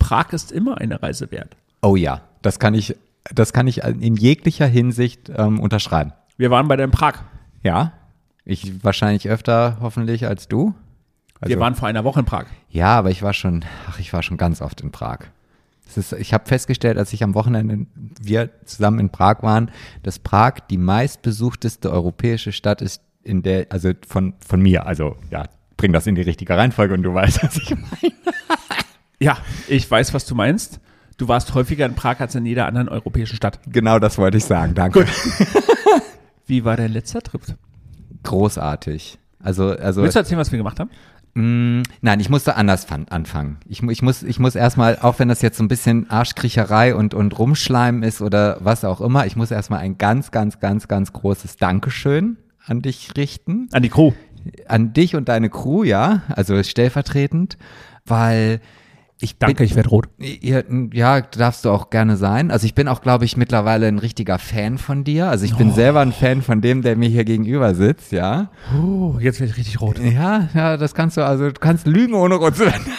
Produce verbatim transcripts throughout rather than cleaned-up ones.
Prag ist immer eine Reise wert. Oh ja, das kann ich, das kann ich in jeglicher Hinsicht ähm, unterschreiben. Wir waren beide in Prag. Ja, ich wahrscheinlich öfter hoffentlich als du. Also, wir waren vor einer Woche in Prag. Ja, aber ich war schon, ach, ich war schon ganz oft in Prag. Es ist, ich habe festgestellt, als ich am Wochenende wir zusammen in Prag waren, dass Prag die meistbesuchteste europäische Stadt ist, in der, also von, von mir, also ja, bring das in die richtige Reihenfolge und du weißt, was ich meine. Ja, ich weiß, was du meinst. Du warst häufiger in Prag als in jeder anderen europäischen Stadt. Genau das wollte ich sagen, danke. Gut. Wie war dein letzter Trip? Großartig. Also, also, Willst du erzählen, was wir gemacht haben? Mh, nein, ich musste anders fan- anfangen. Ich, ich muss, ich muss erstmal, auch wenn das jetzt so ein bisschen Arschkriecherei und, und Rumschleimen ist oder was auch immer, ich muss erstmal ein ganz, ganz, ganz, ganz großes Dankeschön an dich richten. An die Crew. An dich und deine Crew, ja, also stellvertretend, weil ich Danke, bin, ich werde rot. Ja, ja, darfst du auch gerne sein. Also ich bin auch, glaube ich, mittlerweile ein richtiger Fan von dir. Also ich bin Oh. selber selber ein Fan von dem, der mir hier gegenüber sitzt, ja. Oh, jetzt werde ich richtig rot. Ja, ja, das kannst du, also du kannst lügen, ohne rot zu werden.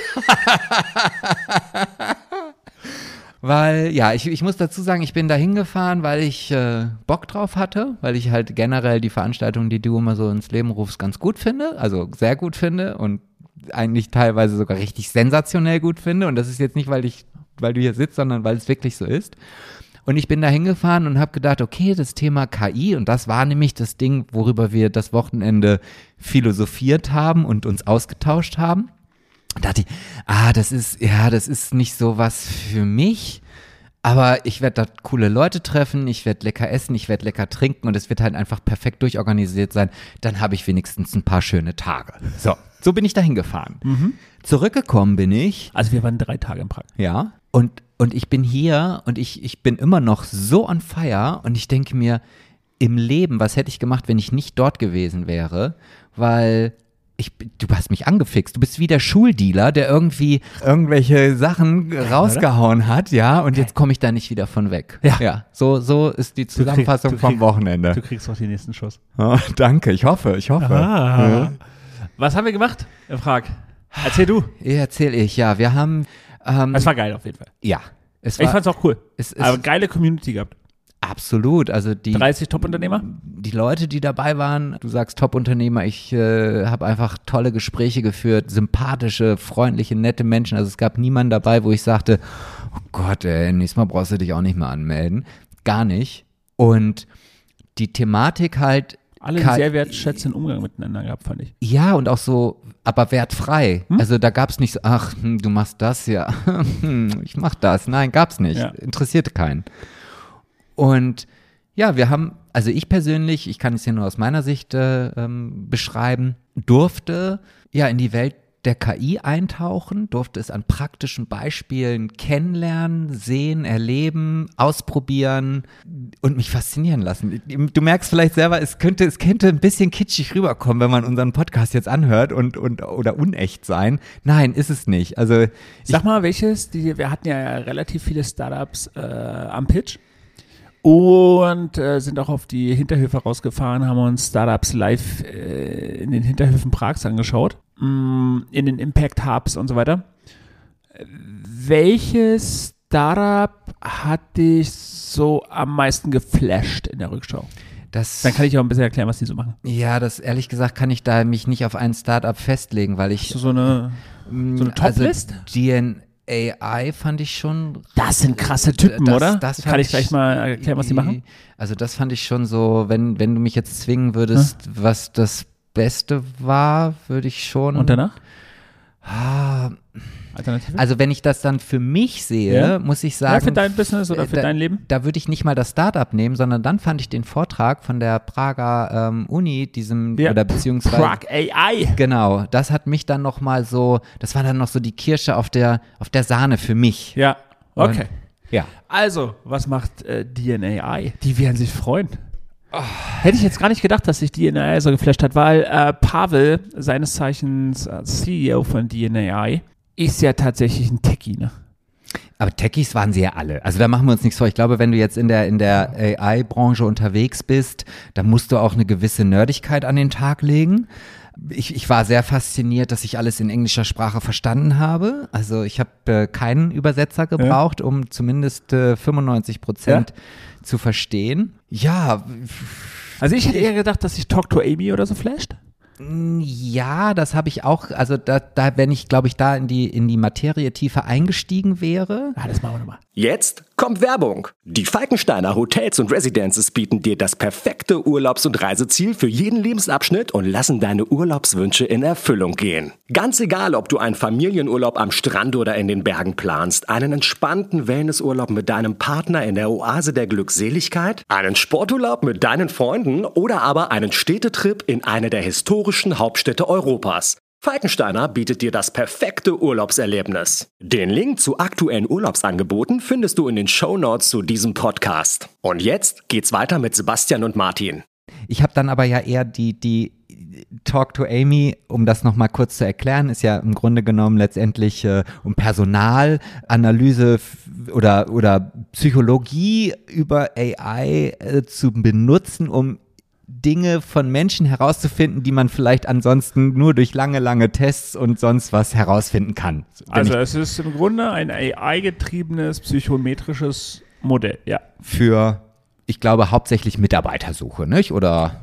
Weil, ja, ich, ich muss dazu sagen, ich bin da hingefahren, weil ich äh, Bock drauf hatte, weil ich halt generell die Veranstaltungen, die du immer so ins Leben rufst, ganz gut finde, also sehr gut finde und eigentlich teilweise sogar richtig sensationell gut finde. Und das ist jetzt nicht, weil ich, weil du hier sitzt, sondern weil es wirklich so ist. Und ich bin da hingefahren und habe gedacht, okay, das Thema K I, und das war nämlich das Ding, worüber wir das Wochenende philosophiert haben und uns ausgetauscht haben. Da dachte ich, ah, das ist, ja, das ist nicht so was für mich, aber ich werde da coole Leute treffen, ich werde lecker essen, ich werde lecker trinken und es wird halt einfach perfekt durchorganisiert sein. Dann habe ich wenigstens ein paar schöne Tage. So, so bin ich da hingefahren. Mhm. Zurückgekommen bin ich. Also wir waren drei Tage in Prag. Ja, und, und ich bin hier und ich, ich bin immer noch so on fire und ich denke mir, im Leben, was hätte ich gemacht, wenn ich nicht dort gewesen wäre, weil ich, du hast mich angefixt. Du bist wie der Schuldealer, der irgendwie irgendwelche Sachen rausgehauen hat, ja, und jetzt komme ich da nicht wieder von weg. Ja. ja so, so ist die Zusammenfassung du krieg- vom Wochenende. Du kriegst auch den nächsten Schuss. Oh, danke, ich hoffe, ich hoffe. Ah. Ja. Was haben wir gemacht in Prag? Erzähl du. Erzähl ich, ja, wir haben, ähm, Es war geil auf jeden Fall. ja, es Ich war, fand's auch cool. es ist Aber geile Community gehabt. absolut, also die, dreißig Top-Unternehmer? die Leute, die dabei waren, du sagst Top-Unternehmer, ich äh, habe einfach tolle Gespräche geführt, sympathische, freundliche, nette Menschen. Also es gab niemanden dabei, wo ich sagte, oh Gott, ey, nächstes Mal brauchst du dich auch nicht mehr anmelden. Gar nicht. Und die Thematik halt, Alle einen Ka- sehr wertschätzenden Umgang miteinander gehabt, fand ich. ja, und auch so, aber wertfrei. Hm? Also da gab es nicht so, ach, hm, du machst das, ja, hm, ich mach das. Nein, gab's nicht. Ja. Interessierte keinen. Und ja, wir haben, also ich persönlich, ich kann es hier nur aus meiner Sicht äh, ähm, beschreiben, durfte ja in die Welt der K I eintauchen, durfte es an praktischen Beispielen kennenlernen, sehen, erleben, ausprobieren und mich faszinieren lassen. Du merkst vielleicht selber, es könnte, es könnte ein bisschen kitschig rüberkommen, wenn man unseren Podcast jetzt anhört und, und oder unecht sein. Nein, ist es nicht. Also Sag mal, welches? Die, wir hatten ja relativ viele Startups äh, am Pitch und äh, sind auch auf die Hinterhöfe rausgefahren, haben uns Startups live äh, in den Hinterhöfen Prags angeschaut, mh, in den Impact Hubs und so weiter. Welches Startup hat dich so am meisten geflasht in der Rückschau? das, Dann kann ich auch ein bisschen erklären, was die so machen. ja, das ehrlich gesagt kann ich da mich nicht auf ein Startup festlegen, weil ich Hast du so eine, so eine Top-List? Also D N A I fand ich schon. Das sind krasse Typen, das, oder? Das kann fand ich gleich mal erklären, was die machen? Also das fand ich schon so, wenn, wenn du mich jetzt zwingen würdest, hm? was das Beste war, würde ich schon. Und danach? Ah, Alternative? also wenn ich das dann für mich sehe, Ja. muss ich sagen. Ja, für dein Business oder für da, dein Leben? Da würde ich nicht mal das Startup nehmen, sondern dann fand ich den Vortrag von der Prager ähm, Uni, diesem, Ja. oder beziehungsweise. Prag A I. Genau, das hat mich dann nochmal so, das war dann noch so die Kirsche auf der, auf der Sahne für mich. Ja, okay. Und, ja. Also, was macht äh, D N A I? Die werden sich freuen. Oh. Hätte ich jetzt gar nicht gedacht, dass sich D N A I so geflasht hat, weil äh, Pavel, seines Zeichens äh, C E O von D N A I, ist ja tatsächlich ein Techie, ne? Aber Techies waren sie ja alle. Also da machen wir uns nichts vor. Ich glaube, wenn du jetzt in der, in der A I-Branche unterwegs bist, dann musst du auch eine gewisse Nerdigkeit an den Tag legen. Ich, ich war sehr fasziniert, dass ich alles in englischer Sprache verstanden habe. Also ich habe äh, keinen Übersetzer gebraucht, ja. um zumindest äh, fünfundneunzig Prozent ja. zu verstehen. Ja. Also ich hätte eher gedacht, dass sich Talk to Amy oder so flasht. Ja, das habe ich auch, also da, da wenn ich, glaube ich, da in die, in die Materie tiefer eingestiegen wäre. Ah, das machen wir nochmal. Jetzt kommt Werbung. Die Falkensteiner Hotels und Residences bieten dir das perfekte Urlaubs- und Reiseziel für jeden Lebensabschnitt und lassen deine Urlaubswünsche in Erfüllung gehen. Ganz egal, ob du einen Familienurlaub am Strand oder in den Bergen planst, einen entspannten Wellnessurlaub mit deinem Partner in der Oase der Glückseligkeit, einen Sporturlaub mit deinen Freunden oder aber einen Städtetrip in eine der historischen Hauptstädte Europas. Falkensteiner bietet dir das perfekte Urlaubserlebnis. Den Link zu aktuellen Urlaubsangeboten findest du in den Shownotes zu diesem Podcast. Und jetzt geht's weiter mit Sebastian und Martin. Ich habe dann aber ja eher die, die Talk to Amy, um das nochmal kurz zu erklären, ist ja im Grunde genommen letztendlich äh, um Personalanalyse f- oder, oder Psychologie über A I äh, zu benutzen, um Dinge von Menschen herauszufinden, die man vielleicht ansonsten nur durch lange, lange Tests und sonst was herausfinden kann. Also es ist im Grunde ein A I-getriebenes psychometrisches Modell, ja. Für, ich glaube, hauptsächlich Mitarbeitersuche, nicht? Oder?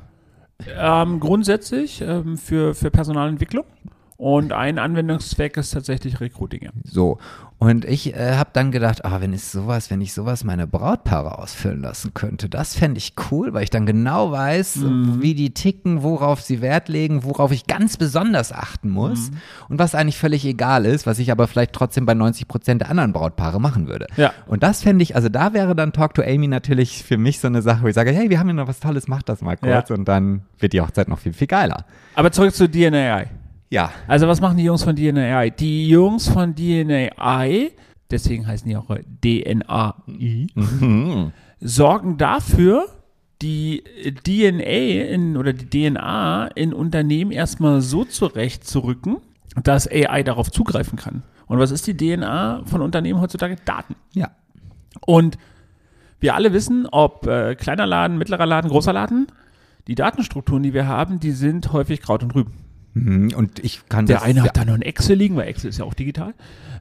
Ähm, grundsätzlich ähm, für, für Personalentwicklung. Und ein Anwendungszweck ist tatsächlich Recruiting. Ja. So, und ich äh, habe dann gedacht, ah, wenn ich sowas, wenn ich sowas meine Brautpaare ausfüllen lassen könnte, das fände ich cool, weil ich dann genau weiß, mhm. wie die ticken, worauf sie Wert legen, worauf ich ganz besonders achten muss mhm. und was eigentlich völlig egal ist, was ich aber vielleicht trotzdem bei neunzig Prozent der anderen Brautpaare machen würde. Ja. Und das fände ich, also da wäre dann Talk to Amy natürlich für mich so eine Sache, wo ich sage, hey, wir haben hier noch was Tolles, mach das mal kurz ja. und dann wird die Hochzeit noch viel, viel geiler. Aber zurück zu D N A I. Ja. Also was machen die Jungs von D N A I? Die Jungs von D N A I, deswegen heißen die auch D N A I, mhm. sorgen dafür, die D N A in, oder die D N A in Unternehmen erstmal so zurechtzurücken, dass A I darauf zugreifen kann. Und was ist die D N A von Unternehmen heutzutage? Daten. Ja. Und wir alle wissen, ob äh, kleiner Laden, mittlerer Laden, großer Laden, die Datenstrukturen, die wir haben, die sind häufig Kraut und Rüben. Und ich kann Der das, eine ja. hat da noch ein Excel liegen, weil Excel ist ja auch digital.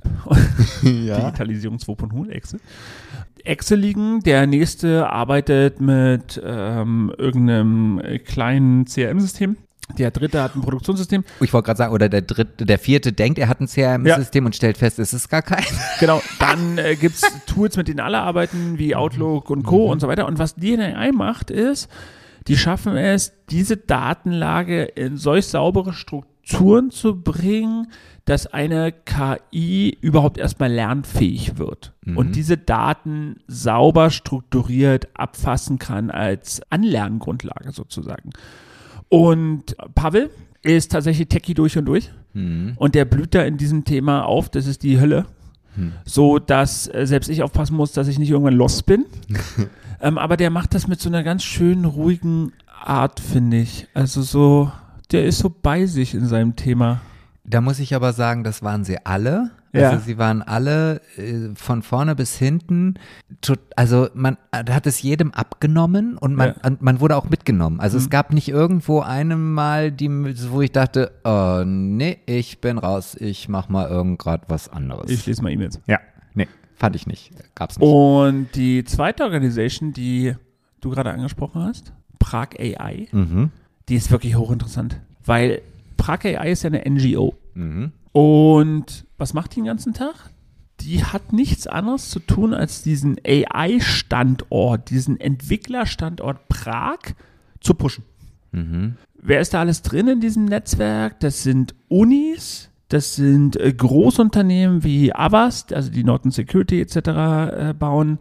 ja. Digitalisierung zwei Punkt null, Excel. Excel liegen, der nächste arbeitet mit ähm, irgendeinem kleinen C R M-System. Der dritte hat ein Produktionssystem. Ich wollte gerade sagen, oder der dritte, der vierte denkt, er hat ein C R M-System ja. und stellt fest, es ist gar kein. Genau, dann äh, gibt es Tools, mit denen alle arbeiten, wie Outlook und Co. Mhm. und so weiter. Und was D N A I macht, ist, die schaffen es, diese Datenlage in solch saubere Strukturen zu bringen, dass eine K I überhaupt erstmal lernfähig wird mhm. und diese Daten sauber strukturiert abfassen kann als Anlerngrundlage sozusagen. Und Pavel ist tatsächlich Techie durch und durch mhm. und der blüht da in diesem Thema auf, das ist die Hölle, mhm. so dass äh, selbst ich aufpassen muss, dass ich nicht irgendwann lost bin. Ähm, aber der macht das mit so einer ganz schönen, ruhigen Art, finde ich. Also so, der ist so bei sich in seinem Thema. Da muss ich aber sagen, das waren sie alle. Ja. Also sie waren alle äh, von vorne bis hinten. Tot, also man hat es jedem abgenommen und man, ja. und man wurde auch mitgenommen. Also mhm. es gab nicht irgendwo einem Mal, die, wo ich dachte, oh nee, ich bin raus, ich mach mal irgend grad was anderes. Ich lese mal E-Mails. Ja, nee. Fand ich nicht. Gab's nicht. Und die zweite Organisation, die du gerade angesprochen hast, Prag A I, mhm. die ist wirklich hochinteressant. Weil Prag A I ist ja eine N G O. Mhm. Und was macht die den ganzen Tag? Die hat nichts anderes zu tun, als diesen A I-Standort, diesen Entwicklerstandort Prag zu pushen. Mhm. Wer ist da alles drin in diesem Netzwerk? Das sind Unis. Das sind äh, Großunternehmen wie Avast, also die Norton Security et cetera äh, bauen.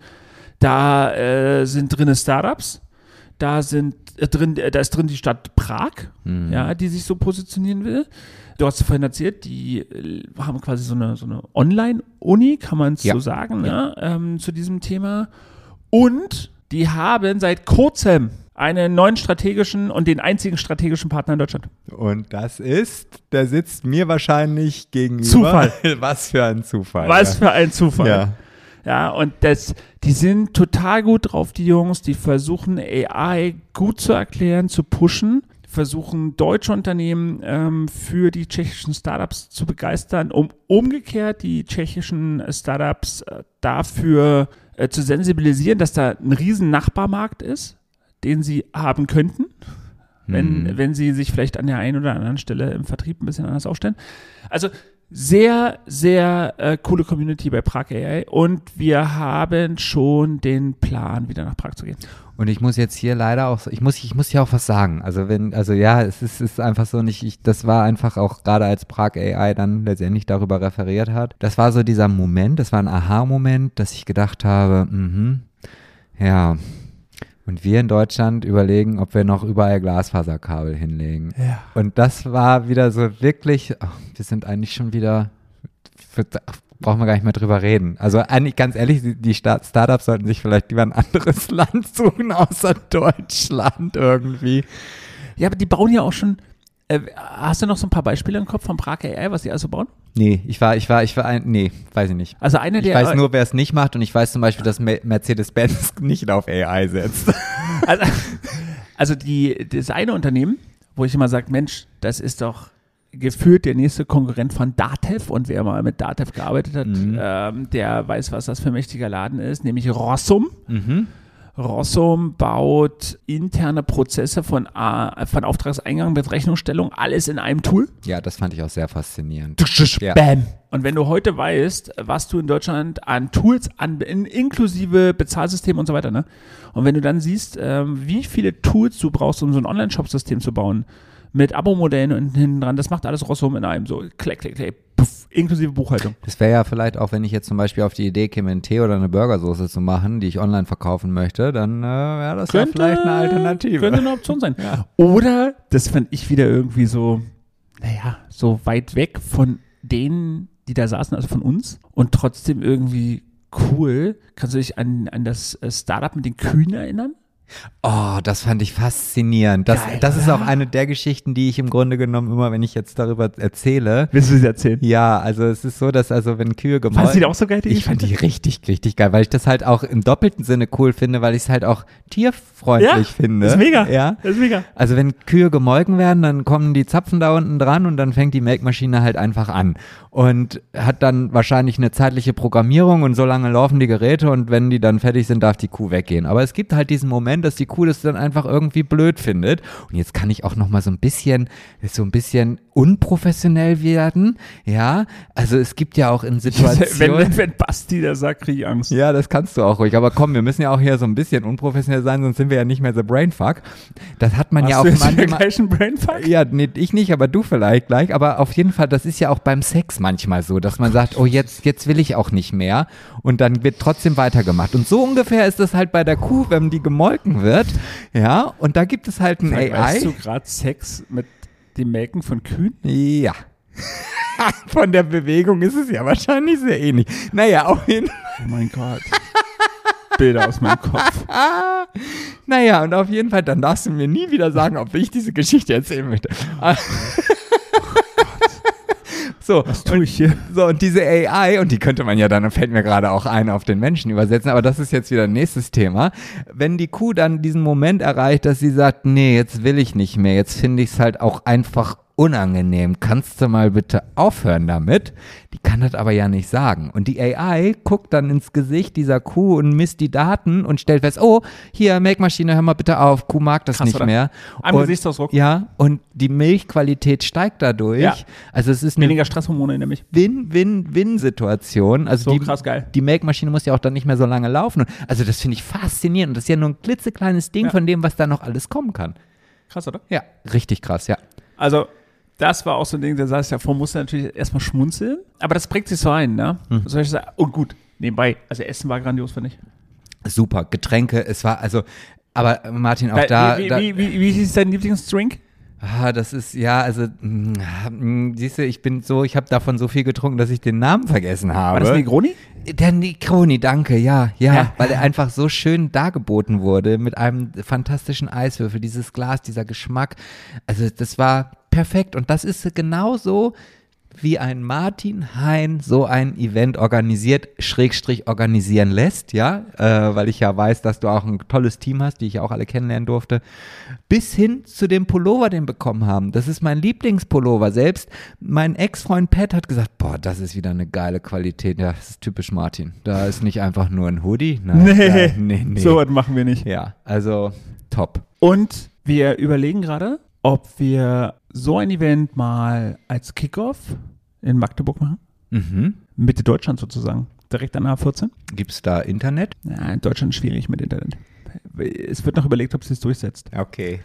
Da äh, sind drin Startups. Da sind äh, drin, äh, da ist drin die Stadt Prag, mhm. ja, die sich so positionieren will. Du hast vorhin erzählt, die äh, haben quasi so eine, so eine Online-Uni, kann man es ja. so sagen, ja. ne, ähm, zu diesem Thema. Und die haben seit kurzem einen neuen strategischen und den einzigen strategischen Partner in Deutschland. Und das ist, der sitzt mir wahrscheinlich gegenüber. Zufall. Was für ein Zufall. Was ja. für ein Zufall. Ja. Ja, und das, die sind total gut drauf, die Jungs, die versuchen A I gut zu erklären, zu pushen, versuchen deutsche Unternehmen ähm, für die tschechischen Startups zu begeistern, um umgekehrt die tschechischen Startups äh, dafür äh, zu sensibilisieren, dass da ein riesen Nachbarmarkt ist, den sie haben könnten, wenn, Hm. wenn sie sich vielleicht an der einen oder anderen Stelle im Vertrieb ein bisschen anders aufstellen. Also sehr, sehr äh, coole Community bei Prag A I und wir haben schon den Plan, wieder nach Prag zu gehen. Und ich muss jetzt hier leider auch, ich muss, ich muss hier auch was sagen. Also wenn, also ja, es ist, es ist einfach so nicht, ich, das war einfach auch gerade als Prag A I dann letztendlich darüber referiert hat. Das war so dieser Moment, das war ein Aha-Moment, dass ich gedacht habe, mhm, ja. Und wir in Deutschland überlegen, ob wir noch überall Glasfaserkabel hinlegen. Ja. Und das war wieder so wirklich, ach, wir sind eigentlich schon wieder, brauchen wir gar nicht mehr drüber reden. Also eigentlich ganz ehrlich, die, die Start- Startups sollten sich vielleicht lieber ein anderes Land suchen, außer Deutschland irgendwie. Ja, aber die bauen ja auch schon, äh, hast du noch so ein paar Beispiele im Kopf von Prag A I, was die also bauen? Nee, ich war, ich war, ich war ein, nee, weiß ich nicht. Also einer Ich der, weiß nur, wer es nicht macht und ich weiß zum Beispiel, dass Me- Mercedes-Benz nicht auf A I setzt. also, also die, das eine Unternehmen, wo ich immer sage, Mensch, das ist doch gefühlt der nächste Konkurrent von Datev und wer mal mit Datev gearbeitet hat, Mhm. ähm, der weiß, was das für ein mächtiger Laden ist, nämlich Rossum. Mhm. Rossum baut interne Prozesse von, äh, von Auftragseingang bis Rechnungsstellung, alles in einem Tool. Ja, das fand ich auch sehr faszinierend. Ja. Bam. Und wenn du heute weißt, was du in Deutschland an Tools, an, in, inklusive Bezahlsystem und so weiter, ne? Und wenn du dann siehst, ähm, wie viele Tools du brauchst, um so ein Online-Shop-System zu bauen, mit Abo-Modellen und hinten dran, das macht alles Rossum in einem, so klick, klick, klick, puff, inklusive Buchhaltung. Das wäre ja vielleicht auch, wenn ich jetzt zum Beispiel auf die Idee käme, einen Tee oder eine Burgersoße zu machen, die ich online verkaufen möchte, dann äh, wäre das ja vielleicht eine Alternative. Könnte eine Option sein. Ja. Oder, das fand ich wieder irgendwie so, naja, so weit weg von denen, die da saßen, also von uns und trotzdem irgendwie cool. Kannst du dich an, an das äh, Startup mit den Kühen erinnern? Oh, das fand ich faszinierend. Das, Geil, das ist oder? auch eine der Geschichten, die ich im Grunde genommen immer, wenn ich jetzt darüber erzähle. Willst du sie erzählen? Ja, also es ist so, dass also wenn Kühe gemolken... Fandest du die auch so geil, die Ich fand die richtig, richtig geil, weil ich das halt auch im doppelten Sinne cool finde, weil ich es halt auch tierfreundlich Ja, finde. ist mega. Ja. Das ist mega. Also wenn Kühe gemolken werden, dann kommen die Zapfen da unten dran und dann fängt die Melkmaschine halt einfach an und hat dann wahrscheinlich eine zeitliche Programmierung und so lange laufen die Geräte und wenn die dann fertig sind, darf die Kuh weggehen. Aber es gibt halt diesen Moment, dass die Kuh das dann einfach irgendwie blöd findet und jetzt kann ich auch noch mal so ein bisschen, so ein bisschen unprofessionell werden, ja, also es gibt ja auch in Situationen... Wenn, wenn, wenn Basti das sagt, kriege ich Angst. Ja, das kannst du auch ruhig. Aber komm, wir müssen ja auch hier so ein bisschen unprofessionell sein, sonst sind wir ja nicht mehr the Brainfuck. Das hat man Hast ja auch du jetzt manchmal. gleich einen Brainfuck? Ja, nee, ich nicht, aber du vielleicht gleich. Aber auf jeden Fall, das ist ja auch beim Sex manchmal so, dass man sagt, oh, jetzt, jetzt will ich auch nicht mehr. Und dann wird trotzdem weitergemacht. Und so ungefähr ist es halt bei der Kuh, wenn die gemolken wird. Ja, und da gibt es halt ein A I. Weißt du gerade Sex mit dem Melken von Kühen? Ja. Von der Bewegung ist es ja wahrscheinlich sehr ähnlich. Naja, auf jeden Fall. Oh mein Gott. Bilder aus meinem Kopf. Naja, und auf jeden Fall, dann darfst du mir nie wieder sagen, ob ich diese Geschichte erzählen möchte. So, Was tue ich hier? so, und diese A I, und die könnte man ja dann, fällt mir gerade auch ein, auf den Menschen übersetzen, aber das ist jetzt wieder ein nächstes Thema. Wenn die Kuh dann diesen Moment erreicht, dass sie sagt, nee, jetzt will ich nicht mehr, jetzt finde ich es halt auch einfach unangenehm, kannst du mal bitte aufhören damit? Die kann das aber ja nicht sagen. Und die A I guckt dann ins Gesicht dieser Kuh und misst die Daten und stellt fest, oh, hier, Melkmaschine, hör mal bitte auf, Kuh mag das Krass, nicht oder? mehr. Am Und- Gesichtsausdruck. Ja, und die Milchqualität steigt dadurch. Ja. Also es ist eine Weniger Stresshormone nämlich. Win-Win-Win-Situation. Also So die, krass geil. die Melkmaschine muss ja auch dann nicht mehr so lange laufen. Also das finde ich faszinierend. Und das ist ja nur ein klitzekleines Ding Ja. von dem, was da noch alles kommen kann. Krass, oder? Ja, richtig krass, ja. Also, das war auch so ein Ding, der saß davor, musste natürlich erstmal schmunzeln. Aber das prägt sich so ein, ne? Hm. Was soll ich sagen? Und gut, nebenbei, also Essen war grandios, finde ich. Super, Getränke, es war also, aber Martin, auch Weil, da, wie, da wie, wie, wie, wie hieß dein Lieblingsdrink? ah, das ist, ja, also, mh, siehst du, ich bin so, ich habe davon so viel getrunken, dass ich den Namen vergessen habe. War das Negroni? Der Negroni, danke, ja, ja, Ja. weil er einfach so schön dargeboten wurde mit einem fantastischen Eiswürfel, dieses Glas, dieser Geschmack. Also das war perfekt und das ist genauso wie ein Martin Hein so ein Event organisiert, Schrägstrich organisieren lässt, ja, äh, weil ich ja weiß, dass du auch ein tolles Team hast, die ich auch alle kennenlernen durfte, bis hin zu dem Pullover, den wir bekommen haben. Das ist mein Lieblingspullover. Selbst mein Ex-Freund Pat hat gesagt, boah, das ist wieder eine geile Qualität. Ja, das ist typisch Martin. Da ist nicht einfach nur ein Hoodie. Nein, Nee, nein, nee, nee. so was machen wir nicht. Ja, also top. Und wir überlegen gerade, ob wir so ein Event mal als Kickoff in Magdeburg machen. Mhm. Mitte Deutschland sozusagen. Direkt an A vierzehn. Gibt es da Internet? Ja, in Deutschland schwierig mit Internet. Es wird noch überlegt, ob es sich durchsetzt. Okay.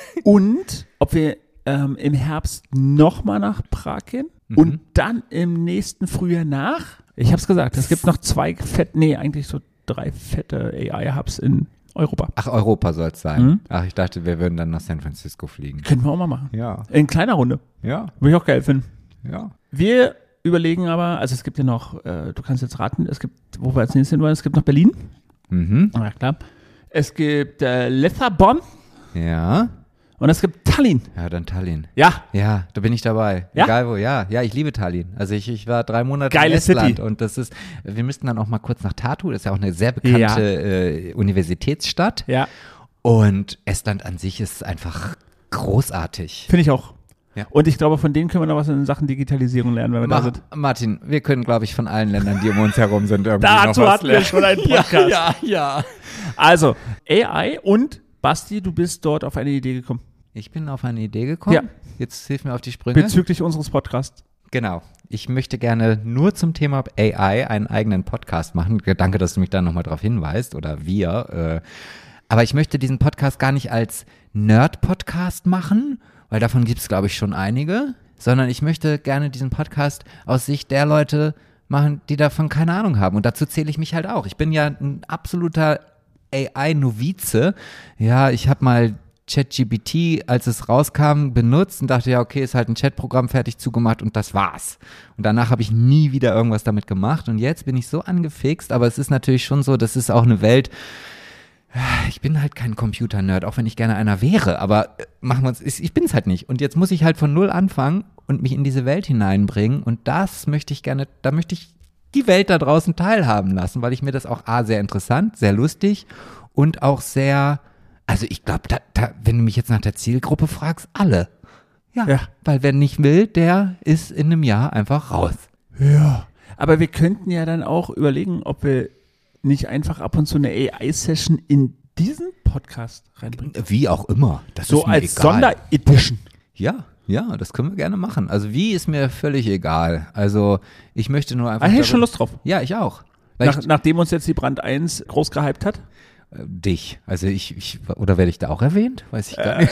Und ob wir ähm, im Herbst nochmal nach Prag gehen Mhm. und dann im nächsten Frühjahr nach. Ich habe es gesagt, es gibt noch zwei fette, nee, eigentlich so drei fette A I-Hubs in Europa. Ach, Europa soll es sein. Mhm. Ach, ich dachte, wir würden dann nach San Francisco fliegen. Können wir auch mal machen. Ja, In kleiner Runde. ja, Würde ich auch geil finden. ja. Wir überlegen aber, also es gibt ja noch, äh, du kannst jetzt raten, es gibt, wo wir als nächstes hin wollen, es gibt noch Berlin. Mhm. Ja, klar. Es gibt äh, Lissabon Ja. und es gibt Tallinn. Ja, dann Tallinn. Ja, Ja, da bin ich dabei. Ja? Egal wo, ja. Ja, ich liebe Tallinn. Also ich, ich war drei Monate Geile in Estland City. und das ist, wir müssten dann auch mal kurz nach Tartu, das ist ja auch eine sehr bekannte Ja. äh, Universitätsstadt. ja, Und Estland an sich ist einfach großartig. finde ich auch. Ja. Und ich glaube, von denen können wir noch was in Sachen Digitalisierung lernen, wenn wir da Ma sind. Martin, wir können, glaube ich, von allen Ländern, die um uns herum sind, irgendwie Dazu noch was hatten wir lernen. schon einen Podcast. Ja, ja. Also, A I und Basti, du bist dort auf eine Idee gekommen. Ich bin auf eine Idee gekommen. Ja. Jetzt hilf mir auf die Sprünge. Bezüglich unseres Podcasts. Genau. Ich möchte gerne nur zum Thema A I einen eigenen Podcast machen. Danke, dass du mich da nochmal drauf hinweist oder wir. Äh, aber ich möchte diesen Podcast gar nicht als Nerd-Podcast machen, weil davon gibt es, glaube ich, schon einige, sondern ich möchte gerne diesen Podcast aus Sicht der Leute machen, die davon keine Ahnung haben. Und dazu zähle ich mich halt auch. Ich bin ja ein absoluter A I-Novize. Ja, ich habe mal ChatGPT, als es rauskam, benutzt und dachte, ja, okay, ist halt ein Chatprogramm fertig zugemacht und das war's. Und danach habe ich nie wieder irgendwas damit gemacht und jetzt bin ich so angefixt, aber es ist natürlich schon so, das ist auch eine Welt, ich bin halt kein Computer-Nerd, auch wenn ich gerne einer wäre, aber machen wir uns, ich bin es halt nicht. Und jetzt muss ich halt von null anfangen und mich in diese Welt hineinbringen und das möchte ich gerne, da möchte ich die Welt da draußen teilhaben lassen, weil ich mir das auch A, sehr interessant, sehr lustig und auch sehr, also ich glaube, da, da, wenn du mich jetzt nach der Zielgruppe fragst, alle. Ja, Ja. weil wer nicht will, der ist in einem Jahr einfach raus. Ja. Aber wir könnten ja dann auch überlegen, ob wir nicht einfach ab und zu eine A I-Session in diesen Podcast reinbringen. Wie auch immer. Das So ist mir als egal. Sonderedition. Ja, ja, das können wir gerne machen. Also wie ist mir völlig egal. Also ich möchte nur einfach. Ah, hätte ich schon darüber- Lust drauf. Ja, ich auch. Weil Nach, ich, nachdem uns jetzt die Brand eins groß gehypt hat. äh, dich. Also ich, ich, oder werde ich da auch erwähnt? Weiß ich gar Äh, nicht.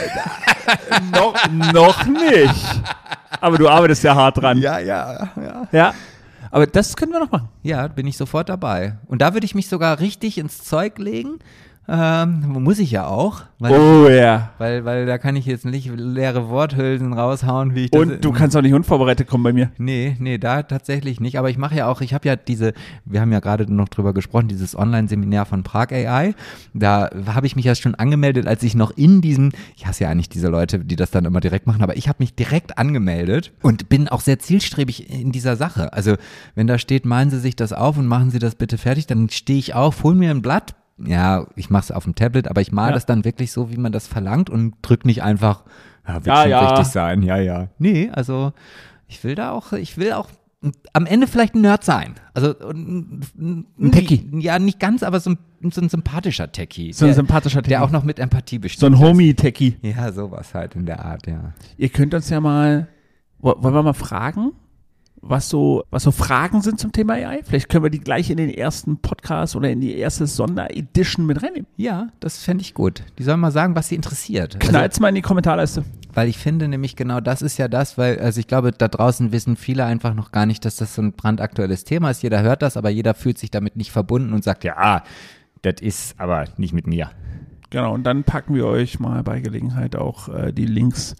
noch, noch nicht. Aber du arbeitest ja hart dran. Ja, ja, ja. Ja. Aber das können wir noch machen. Ja, bin ich sofort dabei. Und da würde ich mich sogar richtig ins Zeug legen. Ähm, muss ich ja auch. Weil Oh ja. Weil, weil da kann ich jetzt nicht leere Worthülsen raushauen, wie ich das. Und du kannst auch nicht unvorbereitet kommen bei mir. Nee, nee, da tatsächlich nicht. Aber ich mache ja auch, ich habe ja diese, wir haben ja gerade noch drüber gesprochen, dieses Online-Seminar von Prag A I. Da habe ich mich ja schon angemeldet, als ich noch in diesem, ich hasse ja eigentlich diese Leute, die das dann immer direkt machen, aber ich habe mich direkt angemeldet und bin auch sehr zielstrebig in dieser Sache. Also wenn da steht, malen Sie sich das auf und machen Sie das bitte fertig, dann stehe ich auf, hol mir ein Blatt. Ja, ich mache es auf dem Tablet, aber ich male Ja. das dann wirklich so, wie man das verlangt und drück nicht einfach, ja, wird Ja, schon ja. richtig sein, ja, ja. Nee, also ich will da auch, ich will auch am Ende vielleicht ein Nerd sein. Also ein, Ein Techie. Ja, nicht ganz, aber so ein, so ein sympathischer Techie. So ein der, sympathischer Techie. Der auch noch mit Empathie bestimmt So ein Homie-Techie. ist. Ja, sowas halt in der Art, ja. Ihr könnt uns ja mal, wo- wollen wir mal fragen, was so, was so Fragen sind zum Thema A I? Vielleicht können wir die gleich in den ersten Podcast oder in die erste Sonderedition mit reinnehmen. Ja, das fände ich gut. Die sollen mal sagen, was sie interessiert. Also, Knallt's mal in die Kommentarleiste. weil ich finde nämlich genau das ist ja das, weil, also ich glaube, da draußen wissen viele einfach noch gar nicht, dass das so ein brandaktuelles Thema ist. Jeder hört das, aber jeder fühlt sich damit nicht verbunden und sagt, ja, das ist aber nicht mit mir. Genau, und dann packen wir euch mal bei Gelegenheit auch äh, die Links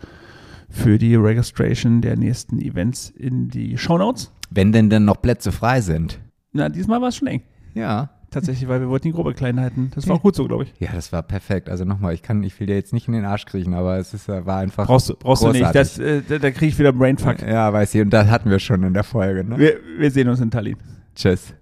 für die Registration der nächsten Events in die Shownotes. Wenn denn dann noch Plätze frei sind. Na, diesmal war es schon eng. Ja, tatsächlich, weil wir wollten die Gruppe klein halten. Das war auch gut so, glaube ich. Ja, das war perfekt. Also nochmal, ich kann, ich will dir jetzt nicht in den Arsch kriechen, aber es ist, war einfach Brauchst du, brauchst du nicht. großartig. Das, äh, da da kriege ich wieder Brainfuck. Ja, weiß ich. Und das hatten wir schon in der Folge. Ne? Wir, wir sehen uns in Tallinn. Tschüss.